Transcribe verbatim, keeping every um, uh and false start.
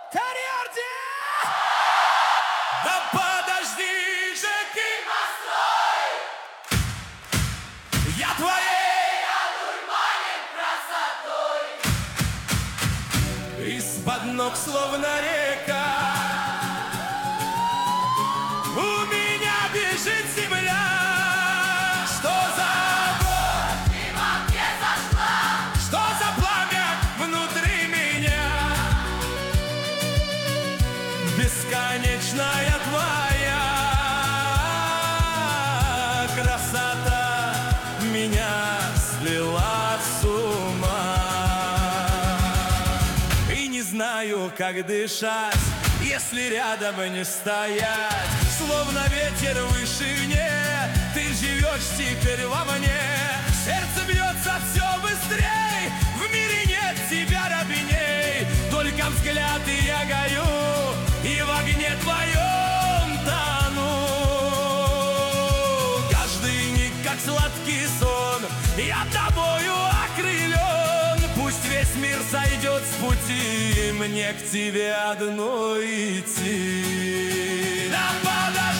Тариарди! Да подожди же ты, настрой! Я твоей одурманен красотой. Из-под ног словно река у меня бежит земля. Что за боль мимо мне зашла? Что за пламя внутри меня? Бесконечная твоя красота меня свела с ума. И не знаю, как дышать, если рядом не стоять. Словно ветер вышине, ты живешь теперь во мне. Сердце бьется все быстрей, в мире нет тебя ровней. Только взгляд и я горю, и в огне твоем тону. Каждый миг, как сладкий сон, я тобою окрылен. Пусть весь мир сойдет с пути, мне к тебе одной идти. Да подожди!